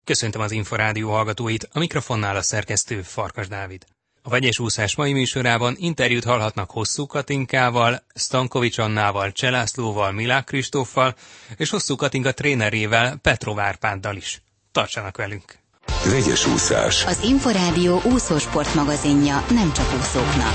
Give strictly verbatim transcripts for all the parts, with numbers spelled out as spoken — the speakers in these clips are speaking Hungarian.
Köszöntöm az Inforádió hallgatóit, a mikrofonnál a szerkesztő Farkas Dávid. A Vegyes úszás mai műsorában interjút hallhatnak Hosszú Katinkával, Stankovics Annával, Cselászlóval, Milák Kristóffal és Hosszú Katinka trénerével, Petrov Árpáddal is. Tartsanak velünk! Vegyes úszás. Az Inforádió úszósport magazinja nem csak úszóknak.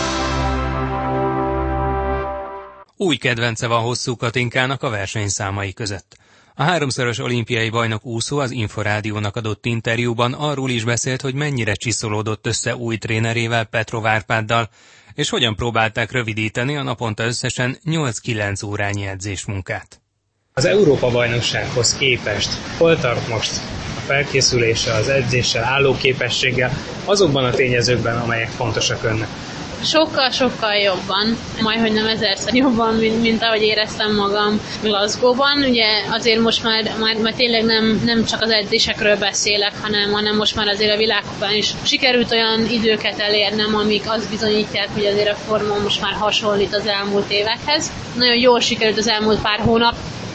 Új kedvence van Hosszú Katinkának a versenyszámai között. A háromszoros olimpiai bajnok úszó az Inforádiónak adott interjúban arról is beszélt, hogy mennyire csiszolódott össze új trénerével, Petrov Árpáddal, és hogyan próbálták rövidíteni a naponta összesen nyolc-kilenc órányi edzésmunkát. Az Európa-bajnoksághoz képest hol tart most a felkészülése, az edzéssel, állóképességgel, azokban a tényezőkben, amelyek fontosak önnek? Sokkal-sokkal jobban, majdhogy nem ezerszer jobban, mint, mint ahogy éreztem magam Glasgow-ban. Ugye azért most már, már, már tényleg nem, nem csak az edzésekről beszélek, hanem, hanem most már azért a világkupán is sikerült olyan időket elérnem, amik azt bizonyítják, hogy azért a forma most már hasonlít az elmúlt évekhez. Nagyon jól sikerült az elmúlt pár hónap.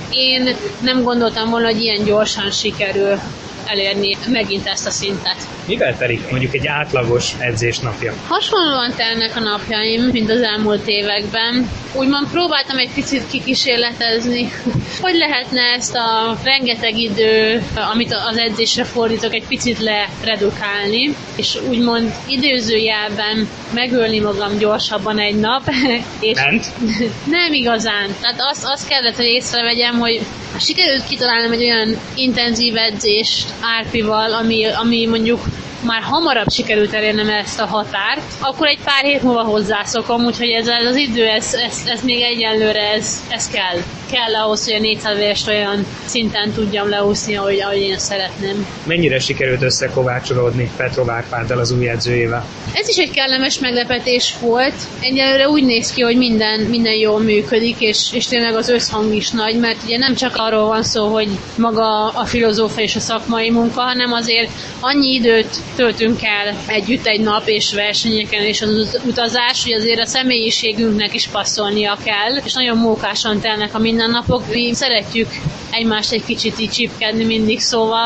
Én nem gondoltam volna, hogy ilyen gyorsan sikerül elérni megint ezt a szintet. Mivel telik mondjuk egy átlagos edzés napja? Hasonlóan telnek a napjaim, mint az elmúlt években. Úgymond próbáltam egy picit kikísérletezni, hogy lehetne ezt a rengeteg idő, amit az edzésre fordítok, egy picit leredukálni, és úgymond időzőjelben megölni magam gyorsabban egy nap. És Ment? Nem igazán. Tehát azt, azt kellett, hogy észrevegyem, hogy sikerült kitalálnom egy olyan intenzív edzést Árpival, ami, ami mondjuk már hamarabb sikerült elérnem ezt a határt, akkor egy pár hét múlva hozzászokom, úgyhogy ez az idő, ez, ez, ez még egyenlőre, ez, ez kell. Kell ahhoz, hogy a négyszáz évest olyan szinten tudjam leúszni, ahogy, ahogy én szeretném. Mennyire sikerült összekovácsolódni Petrov Árpáddal, az új edzőjével? Ez is egy kellemes meglepetés volt. Egyelőre úgy néz ki, hogy minden, minden jól működik, és, és tényleg az összhang is nagy, mert ugye nem csak arról van szó, hogy maga a filozófia és a szakmai munka, hanem azért annyi időt töltünk el együtt egy nap és versenyeken és az utazás, hogy azért a személyiségünknek is passzolnia kell, és nagyon mókásan telnek a mindennapok. Mi szeretjük egymást egy kicsit így csipkedni mindig, szóval,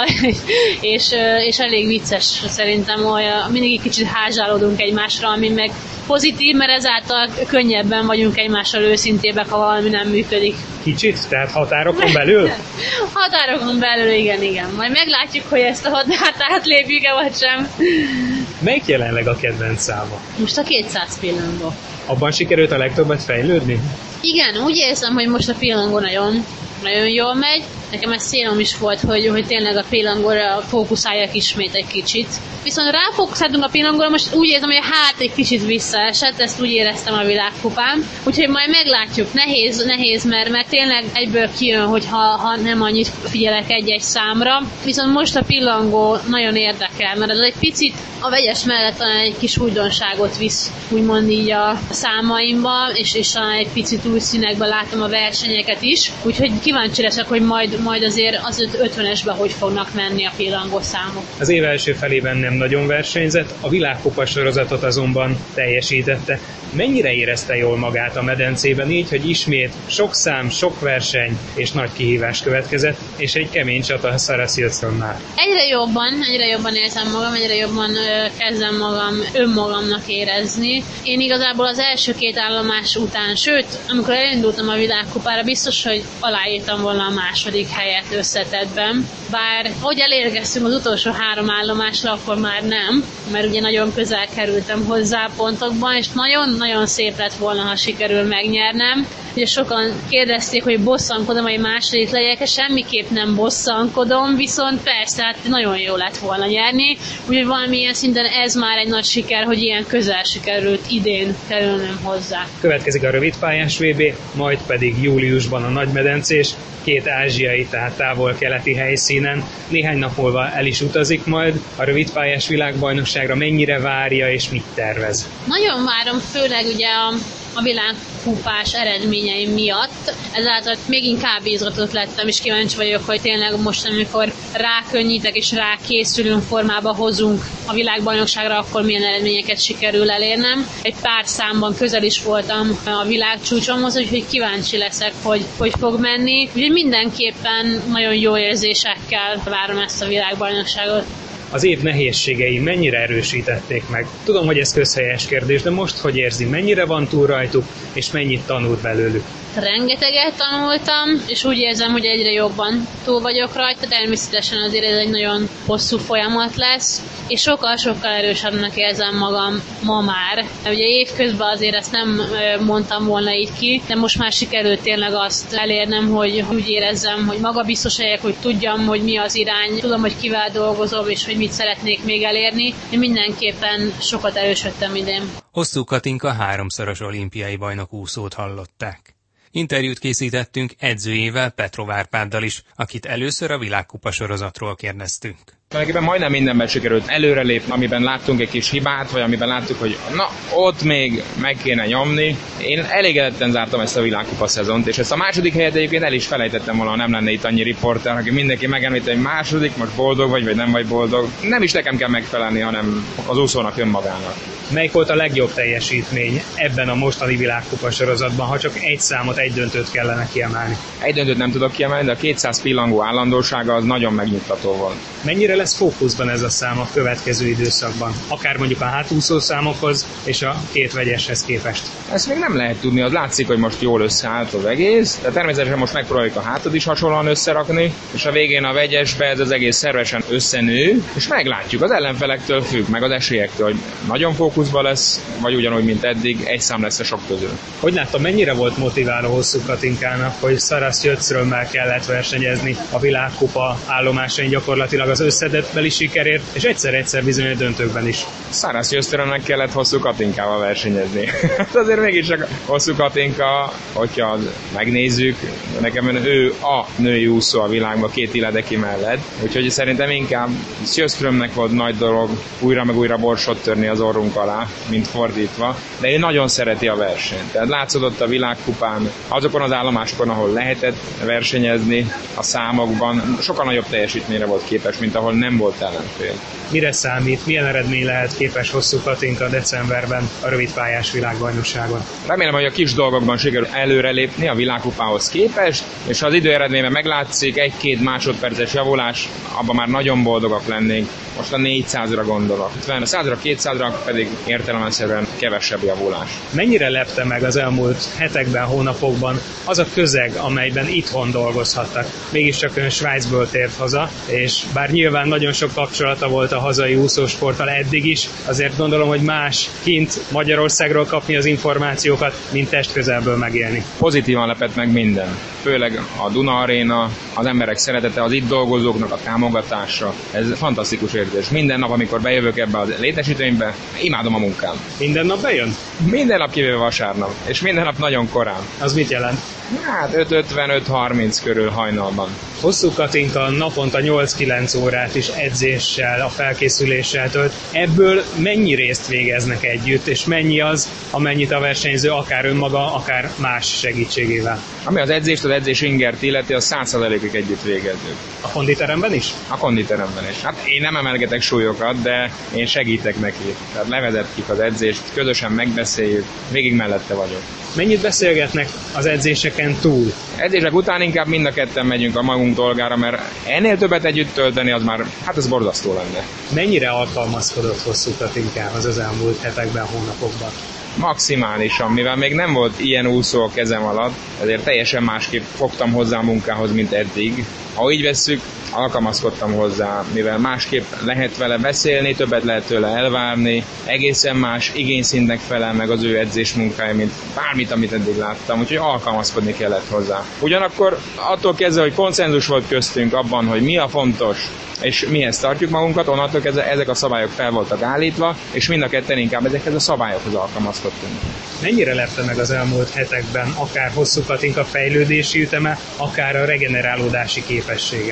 és, és elég vicces szerintem, hogy mindig egy kicsit házsálódunk egymásra, ami meg pozitív, mert ezáltal könnyebben vagyunk egymással őszintébbek, ha valami nem működik. Kicsit? Tehát határokon belül? Határokon belül, igen, igen. Majd meglátjuk, hogy ezt a határt átlépjük-e, vagy sem. Melyik jelenleg a kedvenc száma? Most a kétszáz pillangó. Abban sikerült a legtöbbet fejlődni? Igen, úgy érzem, hogy most a pillangó nagyon, nagyon jól megy. Nekem ez célom is volt, hogy, hogy tényleg a pillangóra fókuszáljak ismét egy kicsit. Viszont ráfókuszáltunk a pillangóra, most úgy érzem, hogy a hát egy kicsit visszaesett, ezt úgy éreztem a világkupán. Úgyhogy majd meglátjuk. Nehéz, nehéz mert, mert tényleg egyből kijön, hogy ha, ha nem annyit figyelek egy-egy számra. Viszont most a pillangó nagyon érdekel, mert ez egy picit a vegyes mellett talán egy kis újdonságot visz, úgymond így a számaimba, és, és talán egy picit új színekben látom a versenyeket is. Úgyhogy kíváncsi leszek, hogy majd majd azért az ötvenesben hogy fognak menni a pillangó számok. Az év első felében nem nagyon versenyzett, a világkupa sorozatot azonban teljesítette. Mennyire érezte jól magát a medencében így, hogy ismét sok szám, sok verseny és nagy kihívás következett, és egy kemény csata a Sarah Silverstone-nál? Egyre jobban, egyre jobban érzem magam, egyre jobban ö, kezdem magam önmagamnak érezni. Én igazából az első két állomás után, sőt, amikor elindultam a világkupára, biztos, hogy aláírtam volna a második helyet összetettben. Bár, ahogy elérkeztünk az utolsó három állomásra, akkor már nem, mert ugye nagyon közel kerültem hozzá pontokban, és nagyon-nagyon szép lett volna, ha sikerül megnyernem. Ugye sokan kérdezték, hogy bosszankodom, hogy második legyek, semmiképp nem bosszankodom, viszont persze, hát nagyon jó lett volna nyerni, úgyhogy valamilyen szinten ez már egy nagy siker, hogy ilyen közel sikerült idén kerülnöm hozzá. Következik a rövidpályás vé bé, majd pedig júliusban a nagymedencés, két ázsiai, tehát távol-keleti helyszínen. Néhány nap múlva el is utazik majd a rövidpályás világbajnokságra. Mennyire várja és mit tervez? Nagyon várom, főleg ugye a, a világ kupás eredményeim miatt. Ezáltal még inkább izgatott lettem, és kíváncsi vagyok, hogy tényleg most, amikor rákönnyítek és rákészülünk, formába hozunk a világbajnokságra, akkor milyen eredményeket sikerül elérnem. Egy pár számban közel is voltam a világcsúcsomhoz, úgyhogy kíváncsi leszek, hogy hogy fog menni. Úgyhogy mindenképpen nagyon jó érzésekkel várom ezt a világbajnokságot. Az év nehézségei mennyire erősítették meg? Tudom, hogy ez közhelyes kérdés, de most hogy érzi, mennyire van túl rajtuk, és mennyit tanult belőlük? Rengeteget tanultam, és úgy érzem, hogy egyre jobban túl vagyok rajta. Természetesen azért ez egy nagyon hosszú folyamat lesz, és sokkal-sokkal erősebbnek érzem magam ma már. Ugye évközben azért ezt nem mondtam volna így ki, de most már sikerült tényleg azt elérnem, hogy úgy érezzem, hogy magabiztos legyek, hogy tudjam, hogy mi az irány, tudom, hogy kivel dolgozom, és hogy mit szeretnék még elérni. Én mindenképpen sokat erősödtem idén. Hosszú Katinka háromszoros olimpiai bajnok úszót hallották. Interjút készítettünk edzőjével, Petrov Árpáddal is, akit először a világkupa sorozatról kérdeztünk. Tulajdonképpen majdnem mindenben sikerült előrelépni, amiben láttunk egy kis hibát, vagy amiben láttuk, hogy na, ott még meg kéne nyomni. Én elégedetten zártam ezt a világkupa szezont, és ezt a második helyet egyébként el is felejtettem volna, nem lenne itt annyi riporter, aki mindenki megemlíti, hogy második, most boldog vagy, vagy nem vagy boldog. Nem is nekem kell megfelelni, hanem az úszónak önmagának. Melyik volt a legjobb teljesítmény ebben a mostani világkupa sorozatban, ha csak egy számot, egy döntőt kellene kiemelni? Egy döntőt nem tudok kiemelni, de a kétszáz pillangó állandósága az nagyon megnyugtató volt. Mennyire lesz fókuszban ez a szám a következő időszakban? Akár mondjuk a hátúszó számokhoz és a két vegyeshez képest. Ezt még nem lehet tudni, az látszik, hogy most jól összeállt az egész, de természetesen most megpróbáljuk a hátat is hasonlóan összerakni, és a végén a vegyesbe ez az egész szervesen összenő, és meglátjuk, az ellenfelektől függ, meg az esélyektől, hogy nagyon fókuszban lesz, vagy ugyanúgy, mint eddig, egy szám lesz a sok közül. Hogy láttam, mennyire volt motiváló Hosszú Katinkának, hogy Sarah Sjöströmmel kellett versenyezni a világkupa állomásain gyakorlatilag az összedetbeli sikerért, és egyszer-egyszer bizony a döntőkben is. Sarah Sjöströmnek kellett Hosszú Katinkával versenyezni. Azért mégis a Hosszú Katinka, hogyha megnézzük, nekem ő a női úszó a világban két Iledeki mellett, úgyhogy szerintem inkább Sjöströmnek volt nagy dolog újra meg újra borsot törni az orrunk alá, mint fordítva, de ő nagyon szereti a versenyt. Tehát látszódott a világkupán, azokon az állomásokon, ahol lehetett versenyezni, a számokban sokkal nagyobb teljesítményre volt képes, mint ahol nem volt ellenfél. Mire számít, milyen eredmény lehet képes Hosszú Katinka decemberben a rövidpályás világbajnokságon? Remélem, hogy a kis dolgokban sikerül előrelépni a világkupához képest, és ha az időeredményben meglátszik egy-két másodperces javulás, abban már nagyon boldogak lennénk. Most a négyszázra gondolok. A százra, kétszázra pedig értelemszerűen kevesebb javulás. Mennyire lepte meg az elmúlt hetekben, hónapokban az a közeg, amelyben itthon dolgozhattak? Mégiscsak ön Svájcból tért haza, és bár nyilván nagyon sok kapcsolata volt a hazai úszósporttal eddig is, azért gondolom, hogy más kint Magyarországról kapni az információkat, mint testközelből megélni. Pozitívan lepett meg minden. Főleg a Duna Aréna, az emberek szeretete, az itt dolgozóknak a támogatása. Ez fantasztikus érzés. Minden nap, amikor bejövök ebbe a létesítménybe, imádom a munkám. Minden nap bejön? Minden nap kivéve vasárnap, és minden nap nagyon korán. Az mit jelent? Hát öt ötven öt harminc körül hajnalban. Hosszú Katinka naponta nyolc-kilenc órát is edzéssel, a felkészüléssel tölt. Ebből mennyi részt végeznek együtt, és mennyi az, amennyit a versenyző akár önmaga, akár más segítségével? Ami az edzést, az edzés ingert illeti, az száz százalékig együtt végezzük. A konditeremben is? A konditeremben is. Hát én nem emelgetek súlyokat, de én segítek neki. Tehát levezetjük az edzést, közösen megbeszéljük, végig mellette vagyok. Mennyit beszélgetnek az edzéseken túl? Edzések után inkább mind a ketten megyünk a magunk dolgára, mert ennél többet együtt tölteni, az már, hát ez borzasztó lenne. Mennyire alkalmazkodott Hosszú Katinkához az elmúlt hetekben, hónapokban? Maximálisan, mivel még nem volt ilyen úszó a kezem alatt, ezért teljesen másképp fogtam hozzá a munkához, mint eddig. Ha így vesszük, alkalmazkodtam hozzá, mivel másképp lehet vele beszélni, többet lehet tőle elvárni, egészen más igényszintnek felel meg az ő edzés munkája, mint bármit, amit eddig láttam, úgyhogy alkalmazkodni kellett hozzá. Ugyanakkor attól kezdve, hogy konszenzus volt köztünk abban, hogy mi a fontos, és mihez tartjuk magunkat, onnantól kezdve ezek a szabályok fel voltak állítva, és mind a ketten inkább ezekhez a szabályokhoz alkalmazkodtunk. Mennyire lepte meg az elmúlt hetekben akár Hosszú Katinka fejlődési üteme, akár a regenerálódási képessége?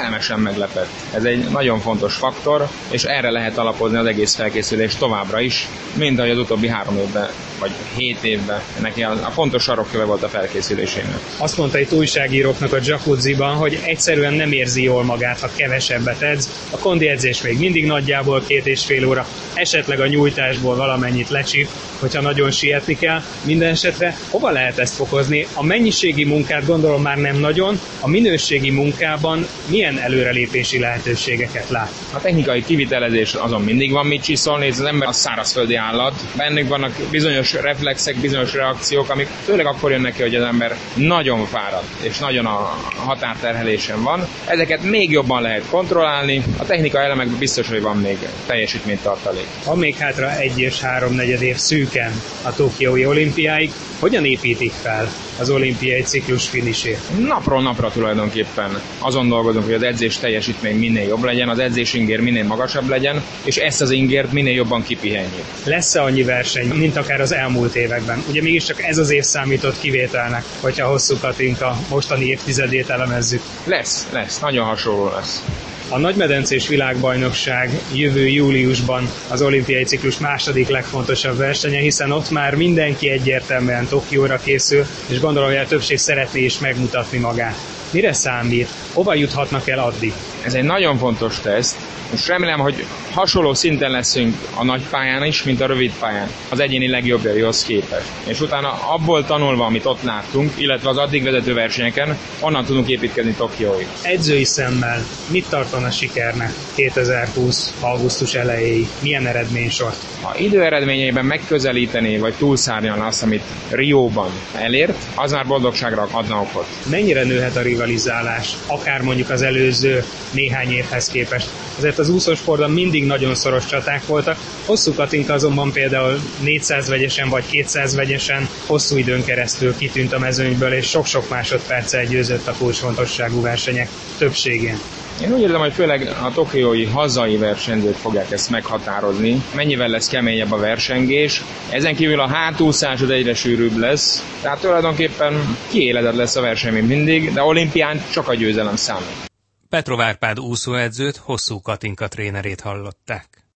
kellemesen meglepett. Ez egy nagyon fontos faktor, és erre lehet alapozni az egész felkészülés továbbra is, mind ahogy az utóbbi három évben, vagy hét évben. Neki a, a fontos sarokköve volt a felkészülésének. Azt mondta itt újságíróknak a jacuzziban, hogy egyszerűen nem érzi jól magát, ha kevesebbet edz. A kondi edzés még mindig nagyjából két és fél óra, esetleg a nyújtásból valamennyit lecsíp, hogyha nagyon sietni kell. Minden esetre hova lehet ezt fokozni? A mennyiségi munkát gondolom már nem nagyon, a minőségi munkában milyen előrelépési lehetőségeket lát? A technikai kivitelezés azon mindig van mit csiszolni, ez az ember a szárazföldi állat. Bennük vannak bizonyos reflexek, bizonyos reakciók, amik főleg akkor jönnek ki, hogy az ember nagyon fáradt, és nagyon a határterhelésen van. Ezeket még jobban lehet kontrollálni, a technikai elemekben biztos, hogy van még teljesítménytartalék. Van még hátra egy és háromnegyed év szűken a tokiói olimpiáig. Hogyan építik fel az olimpiai ciklus finisét? Napról napra tulajdonképpen azon dolgozunk, hogy az edzés teljesítmény minél jobb legyen, az edzés ingér minél magasabb legyen, és ezt az ingért minél jobban kipihenjük. Lesz-e annyi verseny, mint akár az elmúlt években? Ugye mégiscsak ez az év számított kivételnek, hogyha Hosszú Katinka mostani évtizedét elemezzük. Lesz, lesz, nagyon hasonló lesz. A nagymedencés világbajnokság jövő júliusban az olimpiai ciklus második legfontosabb versenye, hiszen ott már mindenki egyértelműen Tokióra készül, és gondolom, hogy a többség szeretné is megmutatni magát. Mire számít? Hova juthatnak el addig? Ez egy nagyon fontos teszt, és remélem, hogy hasonló szinten leszünk a nagy pályán is, mint a rövid pályán, az egyéni legjobbjaihoz képest. És utána abból tanulva, amit ott láttunk, illetve az addig vezető versenyeken, onnan tudunk építkezni Tokióig. Edzői szemmel mit tartana sikernek kétezer-húsz augusztus elejéig? Milyen eredménysort? Ha időeredményeiben megközelíteni, vagy túlszárnyalna azt, amit Rióban elért, az már boldogságra adna okot. Mennyire nőhet a rivalizálás, akár mondjuk az előző néhány évhez képest? Azért az úszósportban mindig nagyon szoros csaták voltak. Hosszú Katinka azonban például négyszáz vegyesen vagy kétszáz vegyesen hosszú időn keresztül kitűnt a mezőnyből, és sok-sok másodperccel győzött a kulcsfontosságú versenyek többségén. Én úgy érzem, hogy főleg a tokiói hazai versenyzők fogják ezt meghatározni. Mennyivel lesz keményebb a versengés. Ezen kívül a hátúszás az egyre sűrűbb lesz. Tehát tulajdonképpen kiéledett lesz a verseny, mint mindig, de olimpián csak a győzelem számít. Petrov Árpád úszóedzőt, Hosszú Katinka trénerét hallották.